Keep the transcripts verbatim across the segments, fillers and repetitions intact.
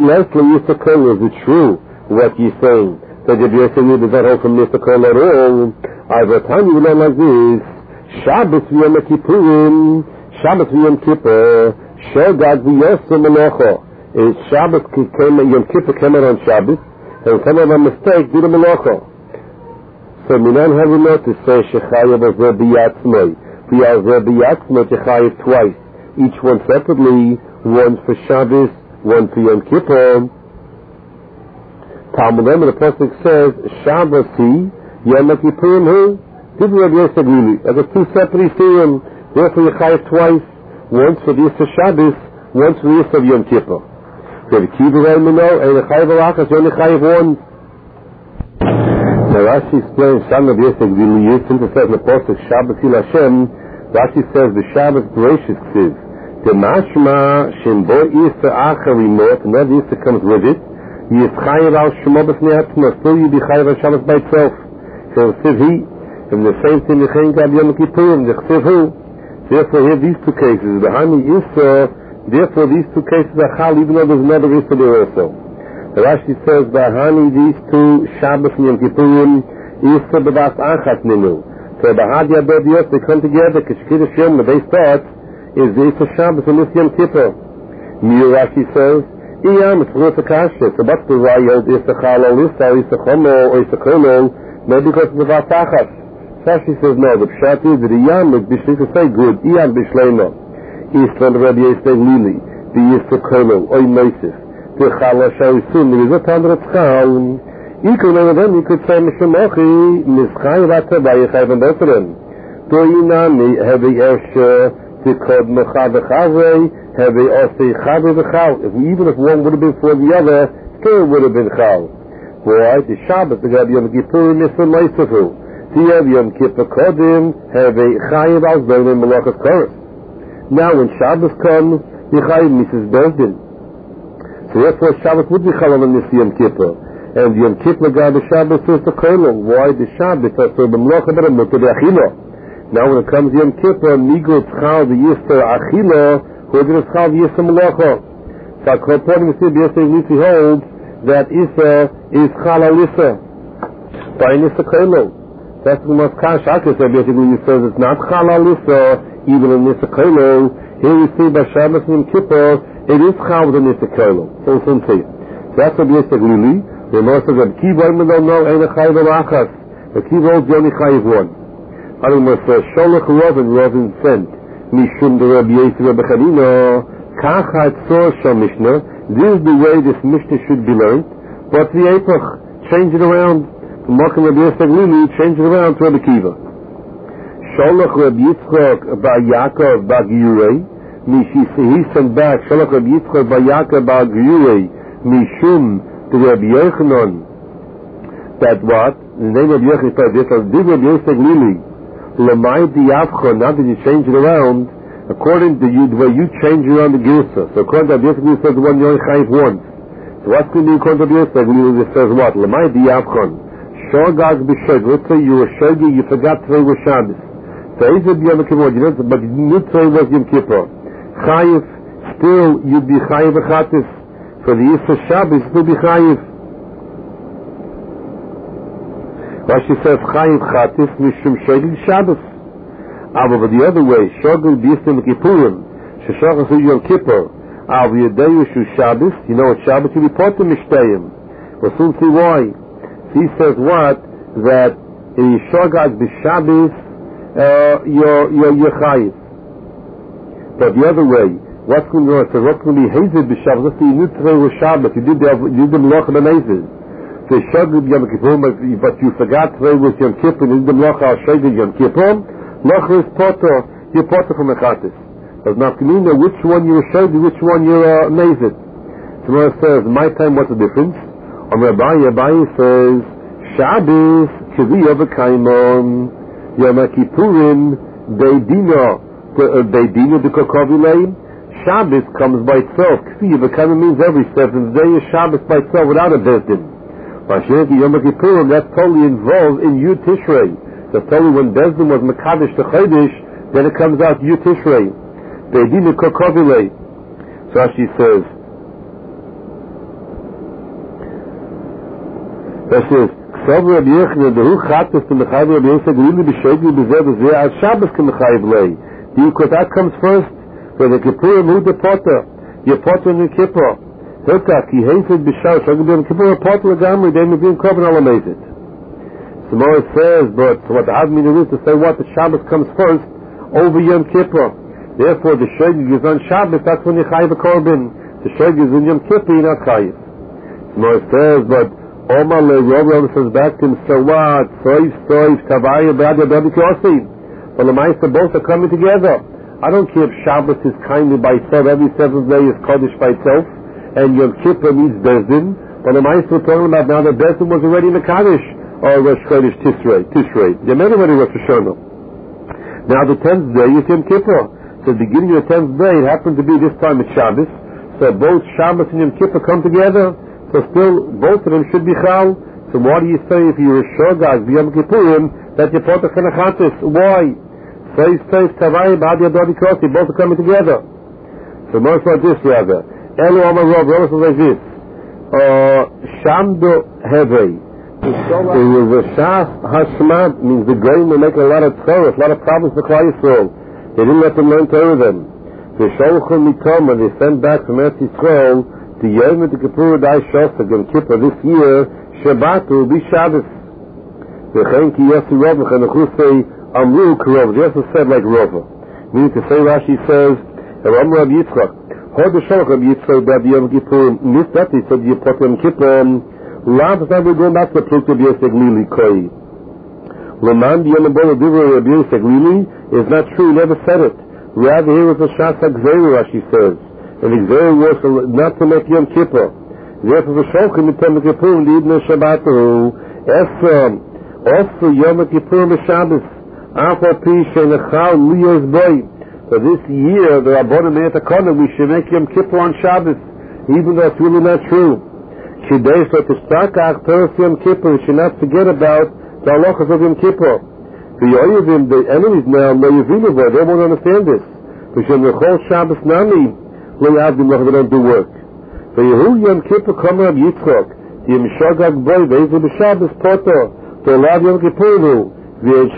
Leslie Yisakol, is it true what you're saying? That the Yisakol does not hold from Yisakol at all. I will tell you like this. Shabbos v'yom Kippurim, Shabbos v'yom Kippur, Shogag v'yosem Melacha. Is Shabbos came, Yom Kippur came out on Shabbos, and someone by mistake did a Melacha. So Minan have a note to say Shechayev of Rebbe Yatzmai. We have Rebbe Yatzmai Shechayev twice, each one separately, one for Shabbos, one for Yom Kippur. Talmud Lema, the Pasuk says, Shabbos he, Yom Kippurim who? Did Rebbe Yosef really? As a two separate Yisraelim, therefore you chayav twice, once for the Yisrael Shabbos, once for the Yisrael Yom Kippur. Rebbe Kiva Raymano, and the chayav alachas, you only chayav one. Now Rashi explains, Shan Rebbe Yosef really used him to say in the Pasuk, Shabbos il Hashem, Rashi says, the Shabbos gracious ksiv, the mashma, shem bo Yisrael achar remote, and that Yisrael comes with it, Yis chayav al shemo b'fnei atzma, still you be chayav al Shabbos by itself. So ksiv he, and the same thing, Yom Kippurim, the Chsiv Hu. Therefore, here these two cases, the Hani Issa, therefore these two cases are Chal, even though there's another Issa there also. The Rashi says, the Hani, these two, Shabbos and Yom Kippurim, Issa b'das achat ninu. So the Hadi Adod Yos, they come together, Kishkiddush Yom, the base thought, is the Issa Shabbos and Issa Yom Kippur. Mir Rashi says, Iyam, it's Ruth Akasha, so what's the Rayot, Issa Chal, or Issa, or Issa Chomo, or Issa Kono, maybe because of the b'das achat. Rashi says no, the pshat is that Iyam is bishli to say good, Iyam bishleima. Islam Rabbi Yisrael Lili, the Yisrael Kolo, Oy Meisif, the Chala Shawisun, there is a time that it's Chal. You could know them, you could say Mishamochi, Mischai Rata, Bayachai Van Bethlehem. Toyinami, have a Ersha, the Kod Mecha V'Chavei, have a Osei Chavei V'Chal. Even if one would have been for the other, still would have been Chal. Why? The Shabbat, the Rabbi Yom Kippur, Misra Meisafu. Tiyav Yom Kippur Kodim have a Chayiv al Zolim Malachas Koros. Now when Shabbos comes, the Chayiv Misses Bezdin. So therefore Shabbos would be Chalom on this Yom Kippur. And Yom Kippur got the Shabbos is the Kolom. Why the Shabbos? So the Malacha but a Mutter Achila. Now when it comes Yom Kippur, Migo Tzchal the Yisra Achila, who did Tzchal the Yisra Malacha. So according to the Yisra Nisi holds that Issa is Chal al Issa. By Nisa Kolom. That's the most kash akis. Basically, he says it's not Chalal Issa, even in Nisa Kolo. Here we see by Shabbos and Kippur, it is Chal with the Nisa Kolo. So simply, that's what we say. Really, the Lord says that Kiva even don't know ain't a Chayiv Alachas. The Kiva is the only Chayiv one. I don't know if Sholach Rovin Rovin sent Mishum the Rabbi Yisrael Rabbi Chanina Kachat Sor Shal Mishnah. This is the way this Mishnah should be learned. But the Epoch, change it around. Malkim Rabbi Yisrael Lili, change it around to Rabbi Kiva. Sholach Rabbi Yitzchak Bar Yaakov Bar Giyurei, Mishi he sent back Sholach Rabbi Yitzchak Bar Yaakov Bar Giyurei, Mishum to Rabbi Yochanan. That what? The name of Yochanan said this, as did Rabbi Yisrael Lili, Lamai Diavchon, now that you change it around, according to you, the way you change around the Girsa. So according to Rabbi Yisrael Lili says the one you only chayiv once. So what's going to be according to Rabbi Yisrael Lili? It says what? Lamai Diavchon. Shogag b'shog. Let's say you were shogi, you forgot today was Shabbos. So is it Yom Kippur? You know, but you knew today was Yom Kippur. Chayiv, still you'd be chayiv achatis. For the Yisra Shabbos, you'd be chayiv. Rashi says chayiv chatis mishum shogi Shabbos. Aber the other way, shogag b'Yisra Kippurim, sheshogag to Yom Kippur. Aber Yedei Yishu Shabbos, you know what Shabbos you be part of Mishtayim. We'll soon see why. He says what? That in Shogag b'Shabbos, uh, you're, you're, you're chayiv. But the other way, what's going on? So what's going to be hazed b'Shabbos? Let's say you knew today was Shabbos, you did the, you did the Melacha b'Nezid. So Shogag Yom Kippur, but you forgot today was Yom Kippur, you did the Melacha Shogag Yom Kippur, Melacha is Potter, you're Potter from Echatis. But now, can you know which one you're Shogag, which one you're uh, Nezid? So it says, my time, what's the difference? On Rabbi Abaye says, Shabbos, Kiviyah v'kaimon, Yom Kippurim, Beidina, Beidina d'kokovilei. Shabbos comes by itself. Kiviyah v'kaimon means every seventh day is Shabbos by itself without a Bezdin. Mashiach Yom Kippurim, that's totally involved in Yud Tishrei. That's totally when Bezdin was Mekadesh to Chodesh, then it comes out Yud Tishrei. Beidina d'kokovilei. So she says, Das ist, Ksav Rabbi Yechne, der Hoch hat es, the Chayiv Rabbi Yosef, really bescheuert, wie bezeh, bezeh, als Shabbos can the Chayiv lay. The Yikotat comes first, for the Kippurim, who the Potter, the Potter in the Kippur. Hilkach, he hated Bishar, so I'm going to Kippur, a Potter, a Gamri, they may be in Korban, I'll amazed it. So Morris says, but what the Hadmin is to say what, the Shabbos comes first, over Yom Kippur. Therefore, the Shogig is on Shabbos, that's when you Chayiv a Korban. The Shogig is in Yom Kippur, you're not Chayiv. So Morris says, but Omar le Rav Rav says back to him, so what? Soif, soif, Tavaya, Bad, Bad, Kossi. Well, the Meister both are coming together. I don't care if Shabbos is kindly by itself, every seventh day is Kodesh by itself, and Yom Kippur needs Bezdin. But the Meister we're talking about now that Bezdin was already in the Kaddish, or Rosh Chodesh Tishrei, Tishrei. They made already Rosh Hashanah. Now the tenth day is Yom Kippur. So the beginning of the tenth day, it happened to be this time it's Shabbos. So both Shabbos and Yom Kippur come together. So still, both of them should be Chal. So why do you say if you're a Shogag, Yom Kippurim, that you're part of Chanechatis? Why? Say, say, Tavai, Bad Yadodi Kosi, both are coming together. So most like this, rather. Elu Amar Rav, Rav says like this. Shamdo Hevei. It was a Shas Hashmad, means the grain will make a lot of tzorah, a lot of problems for Klal Yisrael. They didn't let them learn Torah them. The Sholchon Mitom, when they sent back from Eretz Yisrael, the Yom of the Kippur Dai Shosag Yom Kippur this year, Shabbat will be Shabbos. The Chen Ki Yossi Rav, and the Chusei Amru Karov. They also said like Rava. Meaning to say, Rashi says, Ram Rav Yitzchak, Hod Sholch Rav Yitzchak Bad Yom Kippur, missed that, he said Yipot Yom Kippur, Lav, now we're going back to the Pluk of Yosef Lili Koi. Laman Yom Abol Divra Rav Yosef Lili is not true, he never said it. Rather, here was a Shas HaGzeru, Rashi says. And the Gzeru was not to make Yom Kippur. Therefore, the Sholchim Mitom Kippur, the Ibn Shabbat, Esram, also Yom Kippur Shabbos. For this year, the Rabbanim made a comment, we should make Yom Kippur on Shabbos, even though it's really not true. Kidei, so to start Ach Peres Yom Kippur, we should not forget about the halachas of Yom Kippur. The Yoyevim, the enemies now, they won't understand this. We should Nechol Shabbos Nami, we don't do work. The Yehu Yom Kippur come Rav Yitzchak, the Yom Shogag Boy, the Yom Shabbos Poto, to allow Yom Kippur. There's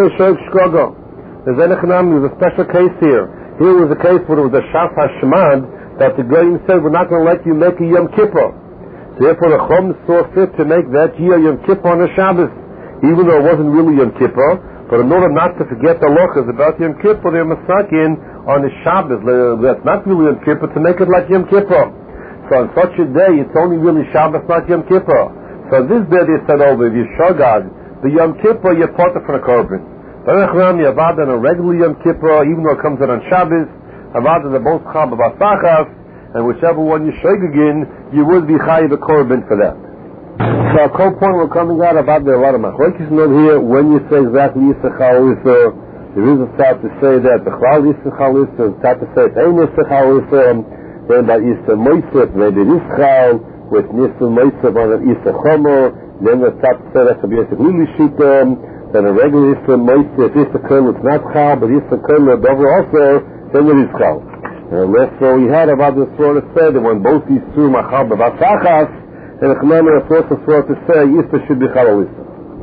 a special case here. Here was a case where it was a Shas Hashmad that the Goyim said, we're not going to let you make a Yom Kippur. Therefore the Chum saw fit to make that year Yom Kippur on a Shabbos, even though it wasn't really Yom Kippur. But in order not to forget the lochas about Yom Kippur, they're masakin on the Shabbos. That's not really Yom Kippur, to make it like Yom Kippur. So on such a day, it's only really Shabbos, not Yom Kippur. So this day they said over, if you Shogag, the Yom Kippur, you're part of the Korban. But you avad on a regular Yom Kippur, even though it comes out on Shabbos, avad on the both Chab of Asachas, and whichever one you shogeg in, you would be Chayiv a Korban for that. So our core point we're coming out about there are a lot of machlokes over here. When you say exactly Yisachal Issa, there is a start to say that the Chlal Yisachal Issa, start to say it's Ein Yisachal Issa, then by Issa Moisef, maybe Yisachal, with Nisa Moisef on an Issa Chomo, then the top said that's a basic Lili Shita, then a regular Issa Moisef, Issa Kol, it's not Chal, but Issa Kol, Dover also, then it is Chal. And that's what we had about this sort of said that when both these two Machal B'Vasachas, and the Chemama is also sort to say, Issa should be Chal Issa.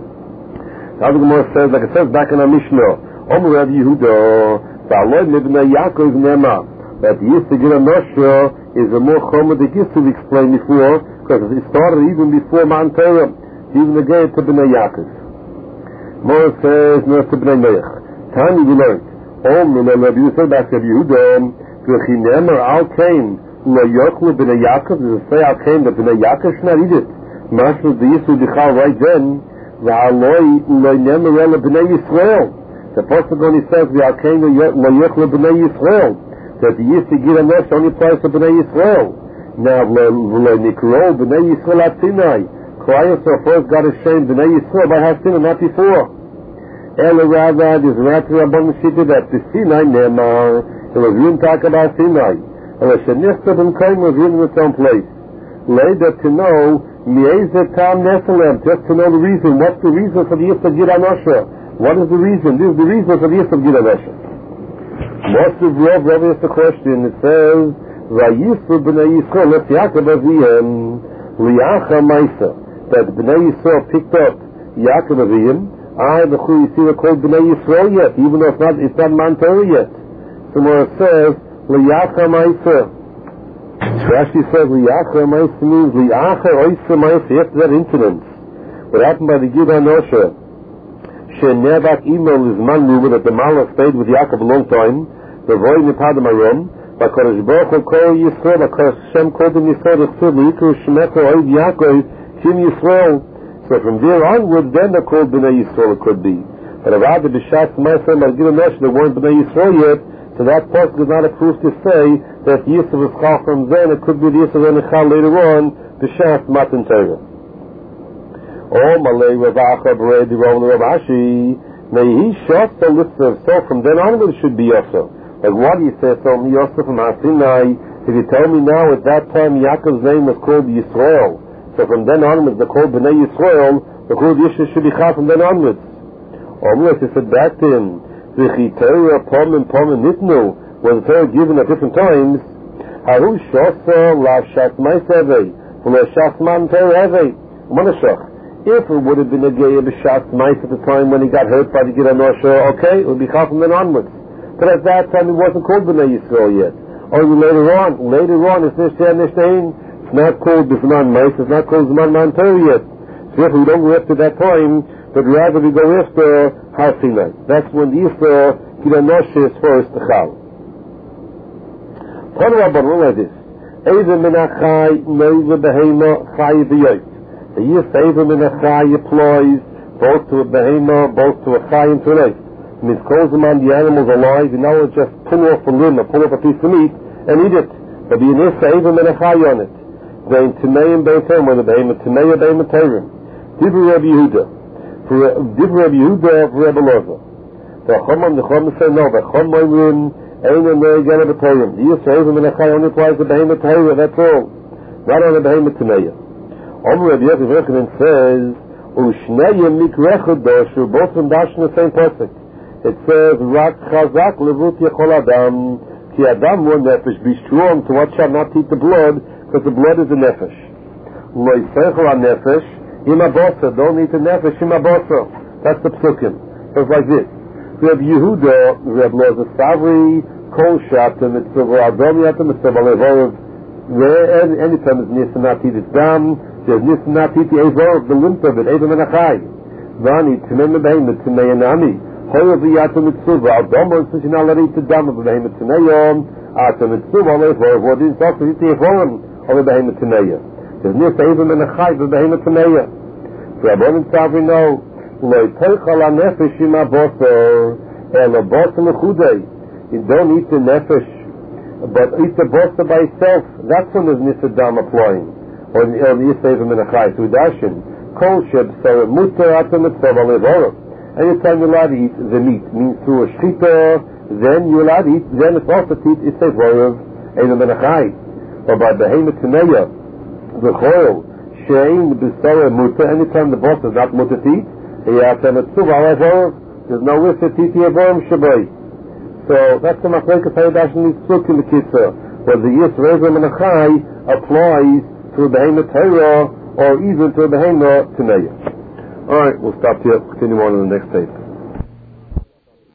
The other Gemara says, like it says back in our Mishnah, Omer Rav Yehuda, Ba'aloi Mibnei Yaakov Nema, that the Issa Gila Nosha is a more Chomer that used to be explained before, because it started even before Mount Torah, even the gate to Bnei Yaakov. Moses says, no, to Bnei Noach. Tani we learned, Om, and then Rabbi Yusuf, back to Rabbi Yehuda, V'chinemer al Kain, Lo Yochlu Bnei Yaakov, does it say al Kain, that Bnei Yaakov should not eat it? Mashal the Yisrael Dichal right then, V'aloi Lo Nemer Ela Bnei Yisrael. The Apostle when he says, V'al Kain Lo Yochlu Bnei Yisrael, that the Yisrael Gila Nesh only applies to Bnei Yisrael. Now, Lo Nikro Bnei Yisrael at Sinai. Christ so first got ashamed Bnei Yisrael by Hasina, not before. Ela Ravad is not to Rabban Shita that the Sinai Nemar, there was room talk about Sinai. And the Shenichta Ben Kaim was written in its own place. Later to know, Mi'ezet Tam Nesalem, just to know the reason. What's the reason for the Yisrael Gila Nosha? What is the reason? This is the reason for the Yisrael Gila Nosha. Most of Rav, Rav is the question. It says, Vayisrael Bnei Yisrael, let's Yaakov Aviyem, Liacha Maisa. that Bnei Yisrael picked up Yaakov Aviyim, I, the Chu Yisrael, called Bnei Yisrael yet, even though it's not, it's not Man Torah yet. So when it says, L'yacha Ma'isa, Rashi says, L'yacha Ma'isa means, L'yacha Oisa Ma'isa, after that incident. What happened by the Gid HaNosha, She'nevak email is man movement that the Malach stayed with Yaakov a long time, the Voy Nipadam Arom, B'Kodesh Baruch Hu Kol Yisrael, B'Kodesh Hashem called him Yisrael, L'chsud, L'yikru Shemecha Oiv Yaakov, Kim Yisrael. So from there onward, then they're called B'nai Yisrael, it could be. But if I had the B'Shat Ma'aseh Margil HaNosha, they weren't B'nai Yisrael yet, so that part is not a proof to say that Yisrael was Chal from then, it could be the Yisrael and Chal later on, B'Shat Matan Torah. Oh, Malay Ravacha B'Rei D'Rov L'Rav Ashi, may he shot the list of, so from then onward it should be also. Like what do you say, so me Yosef from Asinai, if you tell me now at that time Yaakov's name was called Yisrael, so from then onwards they're called B'nai Yisrael, the called Yisrael should be Chal from then onwards. Or unless he said back to him, V'chi Torah Pom and Pom and Nitnu, was the Torah given at different times, Haru Shosa La Shat Maisevei, V'la Shat Man Torah Hevei, Monashach. If it would have been a Geya B'Shat Mais at the time when he got hurt by the Gid HaNosha, okay, it would be Chal from then onwards. But at that time he wasn't called B'nai Yisrael yet. Only later on, later on it's Nishtei Nishtein, it's not called B'Zman Mais, it's not called Zman Man Torah yet. So if we don't go after that time, but rather we go after Har Sinai. That's when the Yisrael Gid HaNosha is first to Chal. Tanu Rabbanon like this. Eiva min achai, noiva behema, chai v'yoyt. The Yisrael min achai applies both to a behema, both to a chai and to an eight. It means calls them on the animals alive, and now it's just pull off a limb or pull off a piece of meat and eat it. But the Yisrael min achai on it. Then Timei and Beitem, where the behema, Timei and Behema Terim. Dibur Rabbi Yehuda. Dibur Rabbi Yehuda for Rebbe Loza. The Chomam, the Chomam say no, the Chomam Ein and Mei Gana B'Terim. The Yisrael min achai only applies to Behema Terim, that's all. Not on the Behema Timei. Omer Rabbi Yosef Rechanan says, U'shneyem mikrechud doshu, both from Dash in the same pasuk. It says, Rak chazak levut yechol adam, ki adam one nefesh, be strong to what shall not eat the blood, because the blood is a nefesh. Lo yisechel ha nefesh, im abosa, don't eat the nefesh, im abosa. That's the psukim. So it's like this. Rabbi Yehuda, Rabbi Loza Savri, kol shatem, it's the Adam yatem, it's the Valevov, anytime it's nis not eat its dam, there's nis not eat the Eivor, the limp of it, Eva Menachai. Vani, Timei Mebehemet, Timei Anami, Hoyev Yatum Mitzuva, Adamo, since you're not allowed to eat the dam of the Behemet Timei, Atum Mitzuva, Eivor, what is also eat the Eivorim of the Behemet Timei. There's nis Eva Menachai, the Behemet Timei. So Rabbanon Savri know, Loi Teichal HaNefesh Im HaBosor, El HaBosor L'chudei. You don't eat the Nefesh, but eat the Bosor by itself. That's when there's Nisadam applying. Or the Yisrael min achai to Dashin. Kol sheb so mutter atam mitzvah alevora. Anytime you're allowed to eat the meat, means through a shchita, then you're allowed to eat, then it's also to eat Yisrael vorav, einu min achai. But by Behema Timeya, the choil, shein b'sara mutter, anytime the boss is not mutter to eat, atam mitzvah alevora, there's no risk to eat the avorim shabai. So that's the machlekes hayadashin needs to look in the kitzah, where the Yisrael min achai applies to a Behema Torah, or even to a Behema Timei. Alright, we'll stop here, continue on in the next tape.